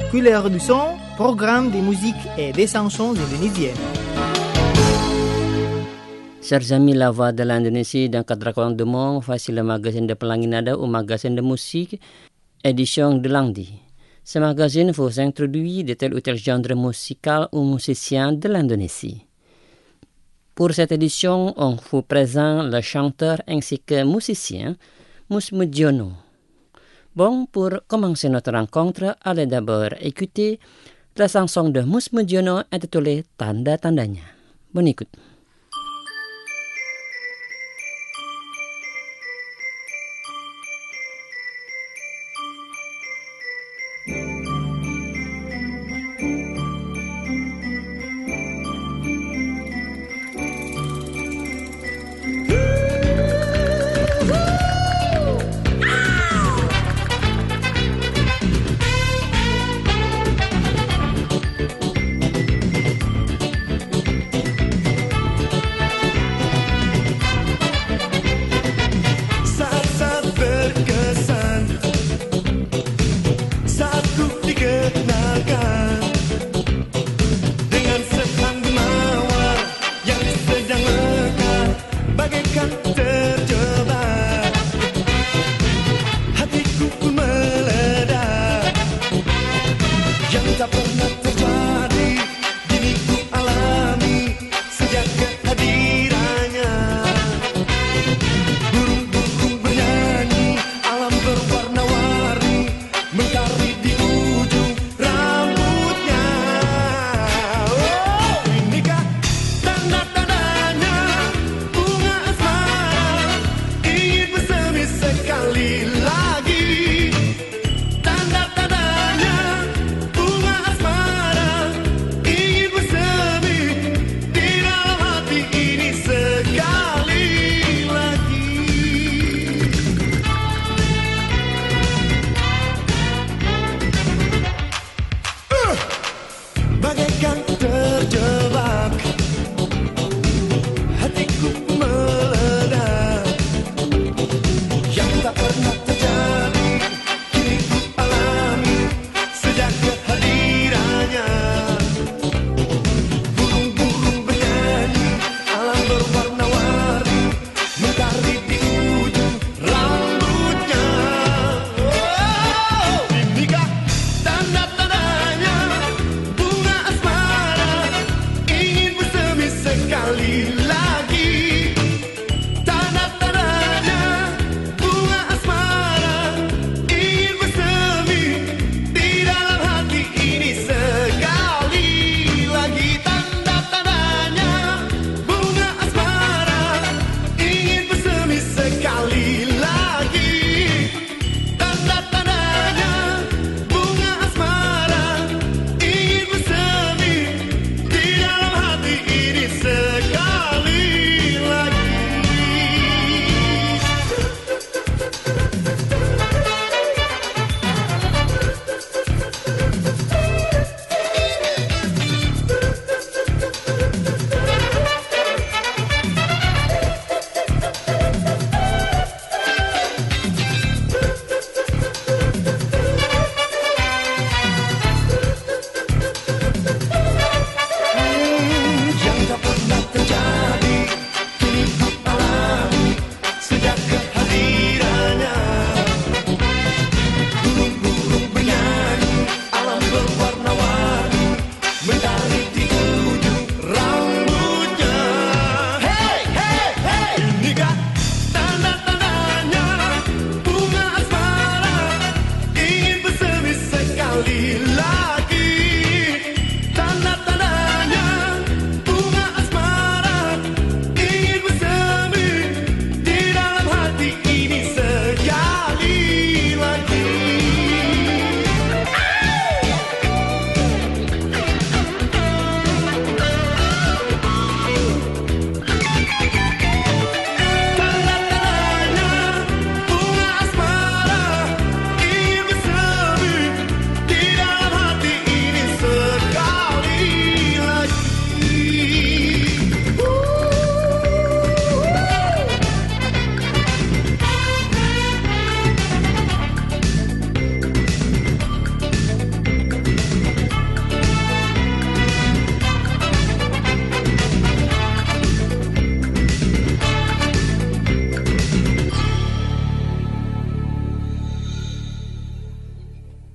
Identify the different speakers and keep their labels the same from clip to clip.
Speaker 1: Couleur du son, programme de musique et des chansons indonésiennes.
Speaker 2: Chers amis, la voix de l'Indonésie dans 80 de monde, voici le magazine de Pelangi Nada ou magazine de musique, édition de lundi. Ce magazine vous introduit de tel ou tel genre musical ou musicien de l'Indonésie. Pour cette édition, on vous présente le chanteur ainsi que musicien Mus Mujiono. Bon, pour commencer notre rencontre, allez d'abord écouter la chanson de Mus Mujiono intitulée Tanda-tandanya. Bonne écoute.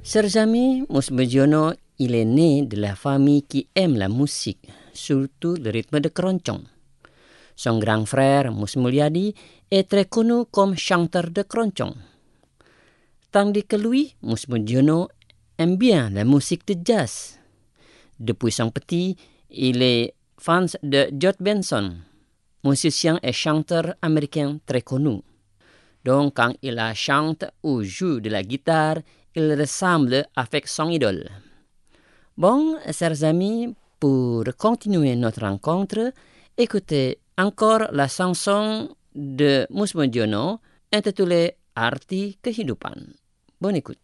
Speaker 2: Chers amis, Musbegiono, il est né de la famille qui aime la musique, surtout le rythme de keroncong. Son grand frère, Mus Mulyadi, est très connu comme chanteur de keroncong. Tandis que lui, Mus Mujiono, aime bien la musique de jazz. Depuis son petit, il est fan de George Benson, musicien et chanteur américain très connu. Donc, quand il chante ou joue de la guitare, il ressemble avec son idole. Bon, chers amis, pour continuer notre rencontre, écoutez encore la chanson de Mus Mujiono intitulée Arti Kehidupan. Bonne écoute.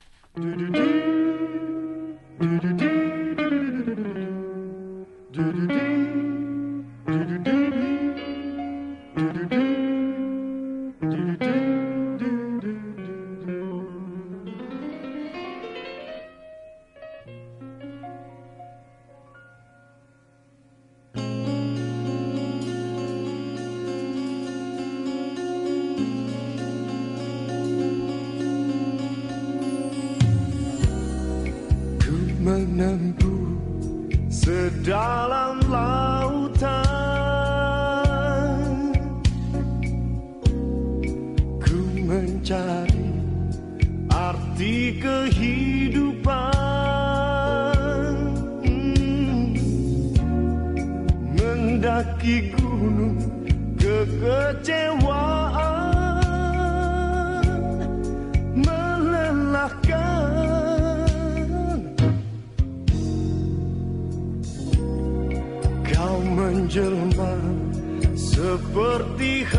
Speaker 3: Menempuh sedalam lautan, ku mencari arti kehidupan, mendaki gunung kekecewaan, melelahkan. Kau menjelma seperti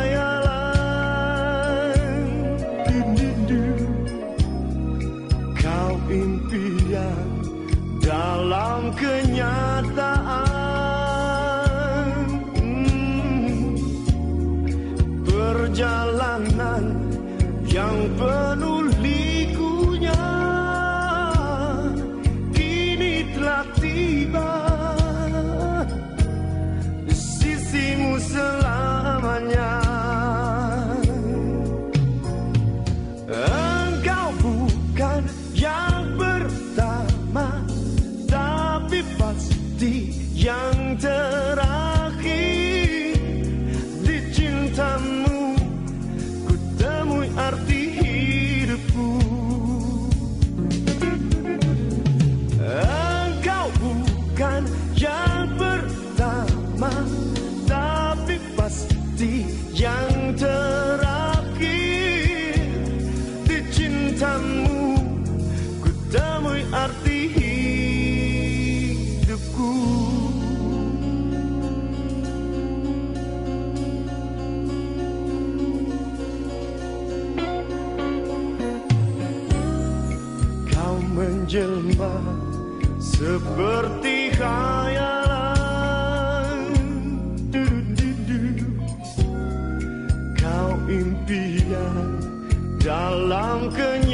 Speaker 3: khayalan, kau impian dalam kenyataan, perjalanan yang penuh likunya kini telah tiba. Selamanya engkau bukan yang pertama, tapi pasti yang terakhir. Di cintamu ku temui arti hidupku. Engkau bukan yang pertama, tapi pasti yang terakhir. Di cintamu ku temui arti hidupku. Kau menjelma seperti khayalan, impian dalam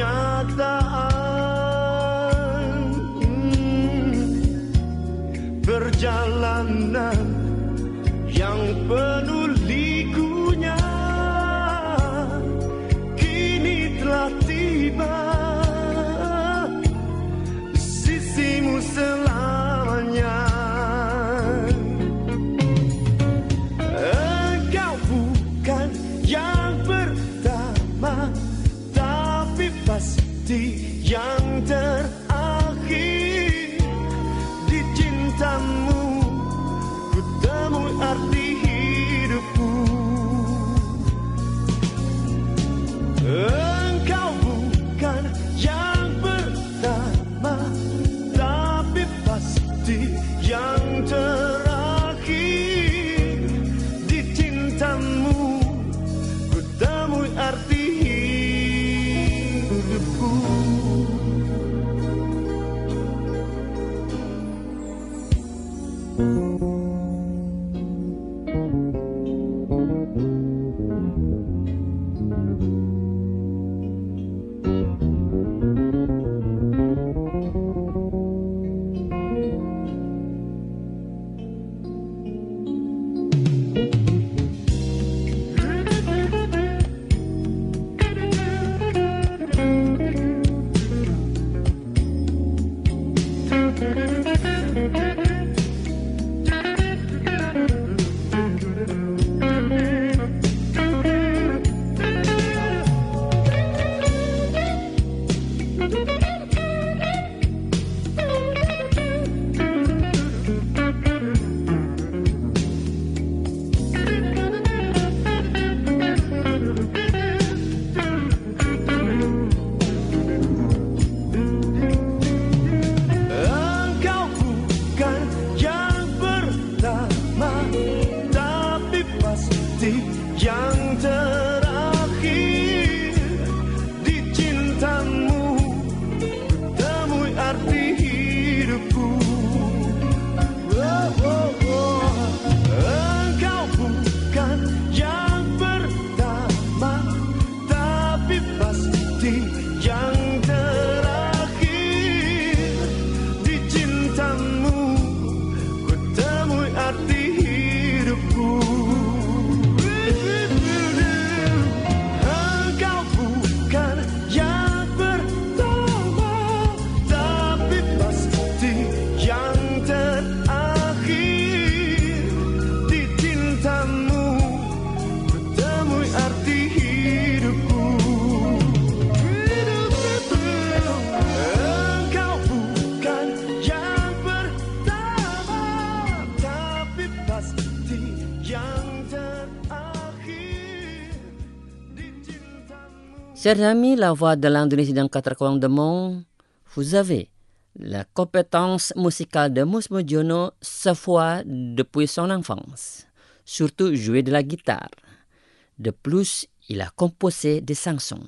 Speaker 3: kenyataan, perjalanan yang penuh likunya kini telah tiba. Sisimu selamanya. Engkau bukan yang pertama, tapi pasti yang terakhir. Di cintamu ku temui arti hidupku. Engkau bukan yang pertama, tapi pasti yang terakhir. Di cintamu ku temui arti hidupku.
Speaker 2: Chers amis, la voix de l'Indonésie dans 4 coins du monde, vous avez la compétence musicale de Mus Mujiono sa fois depuis son enfance, surtout jouer de la guitare. De plus, il a composé des chansons.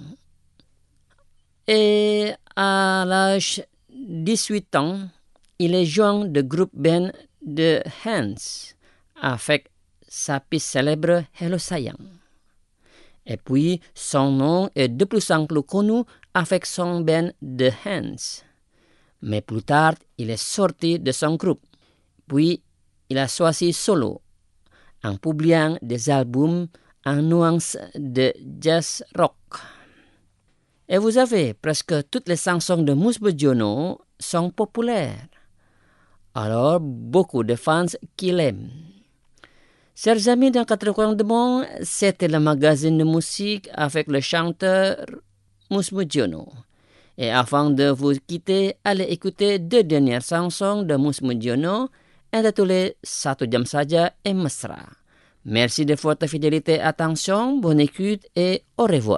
Speaker 2: Et à l'âge de 18 ans, il est joint de groupe band The Hands avec sa piste célèbre Hello Sayang. Et puis, son nom est de plus en plus connu avec son band The Hands. Mais plus tard, il est sorti de son groupe. Puis, il a choisi solo, en publiant des albums en nuances de jazz rock. Et vous avez presque toutes les chansons de Mus Mujiono sont populaires. Alors, beaucoup de fans qui l'aiment. Chers amis dans 4 coins du monde, c'était le magazine de musique avec le chanteur Mus Mujiono. Et avant de vous quitter, allez écouter 2 dernières chansons de Mus Mujiono intitulées Satu Jam Saja et Mesra. Merci de votre fidélité et attention, bonne écoute et au revoir.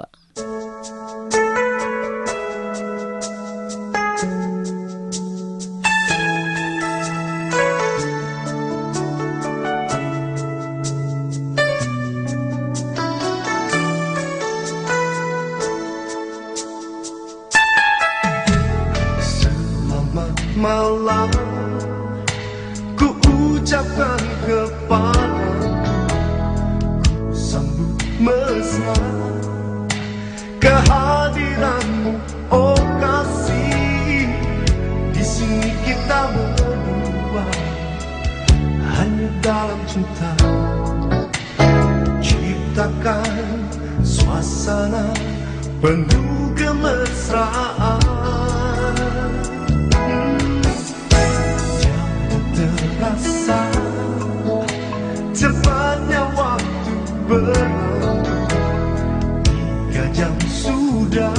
Speaker 3: Malam ku ucapkan kepadamu, ku sambut mesra kehadiranmu, oh kasih. Di sini kita berdua hanya dalam cinta, ciptakan suasana penuh kemesraan. Terasa cepatnya waktu berlalu, 3 jam sudah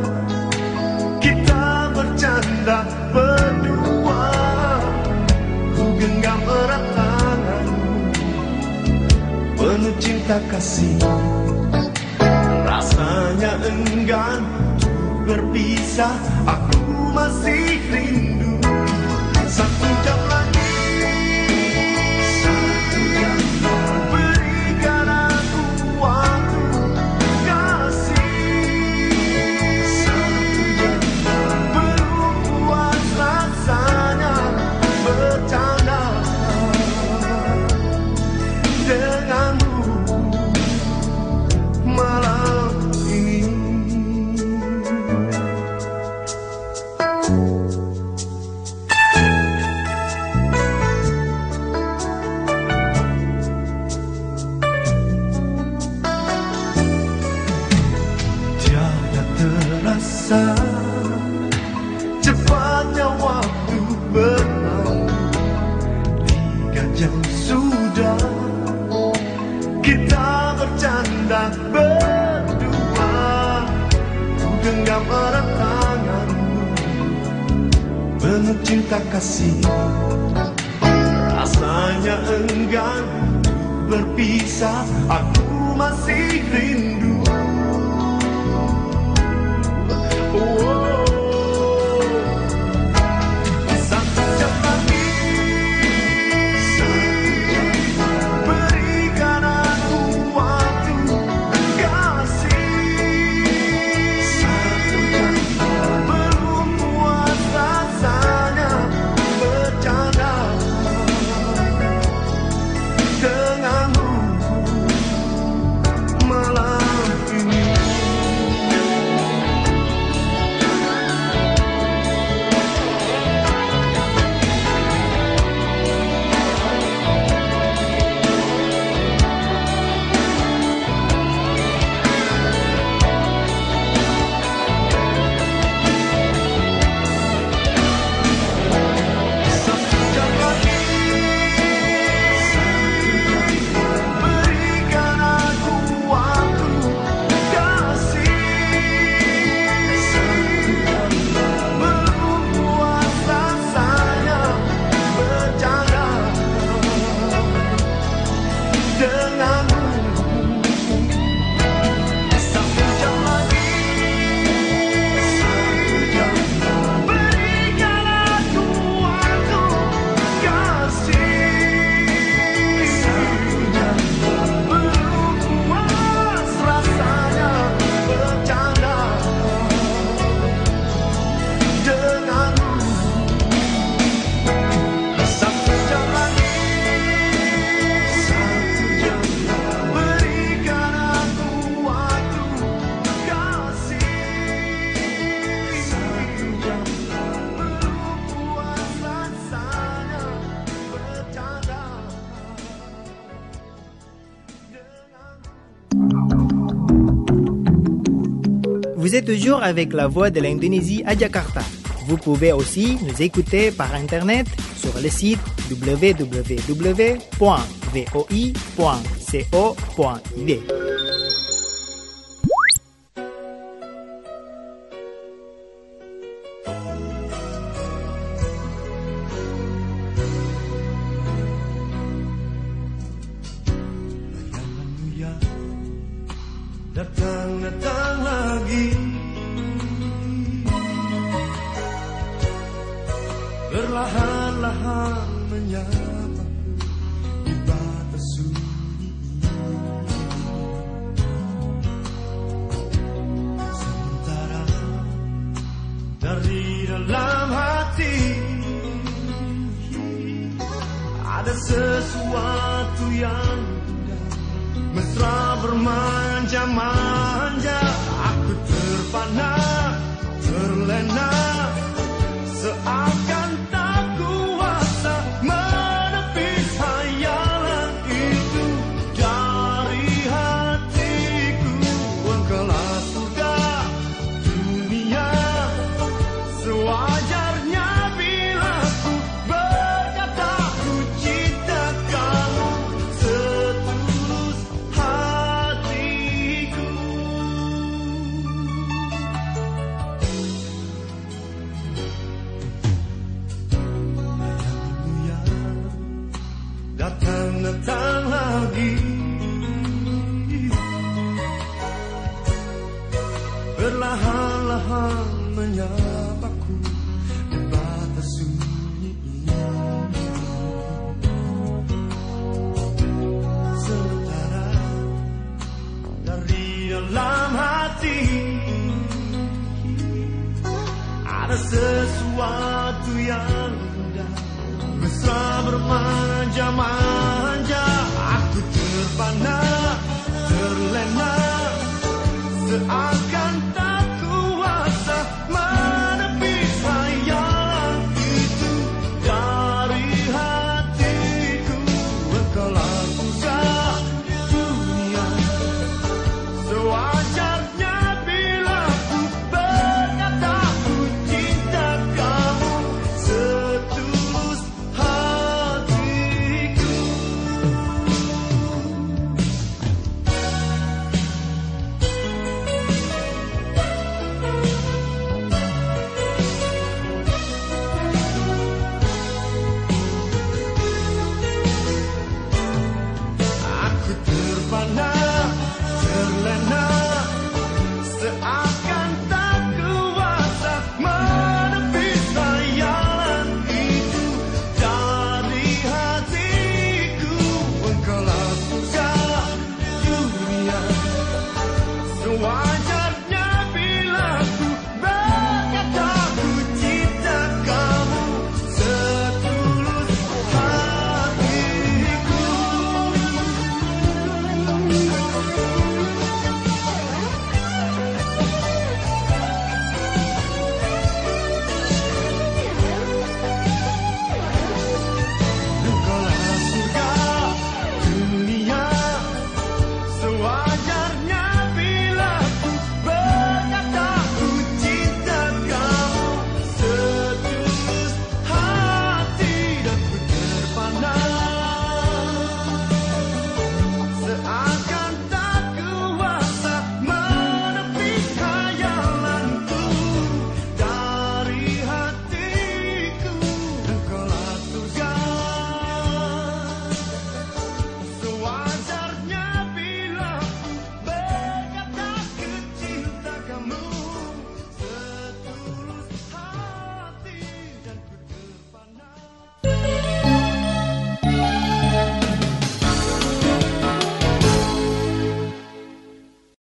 Speaker 3: kita bercanda berdua. Ku genggam erat tanganmu, penuh cinta kasih. Rasanya enggan untuk berpisah, aku masih rindu. 1 jam lagi, penuh cinta kasih. Rasanya enggan berpisah, aku masih rindu. Satu jam lagi, berikan aku waktu kasih. Belum puas rasanya bercanda denganmu malam ini. Satu jam lagi, berikan aku waktu kasih. Belum puas rasanya bercanda denganmu. Satu jam lagi, berikan aku waktu kasih. Belum puas rasanya bercanda denganmu. Satu jam lagi, berikan aku waktu kasih. Belum puas rasanya bercanda denganmu.
Speaker 1: Vous êtes toujours avec la voix de l'Indonésie à Jakarta. Vous pouvez aussi nous écouter par internet sur le site www.voi.co.id.
Speaker 3: Datang lagi, perlahan-lahan menyapaku di batas sunyi ini. Sementara dari dalam hati ada sesuatu yang mesra bermanja-manja. Aku terpana, terlena, seakan tak kuasa menepis hayalan itu dari hatiku. Engkaulah surga dunia, sewajarnya bila ku berkata ku cinta kamu setulus hatiku. Datang lagi, perlahan-lahan menyapaku di batas sunyi ini. Sementara dari dalam hati ada sesuatu yang indah, mesra bermanja-manja.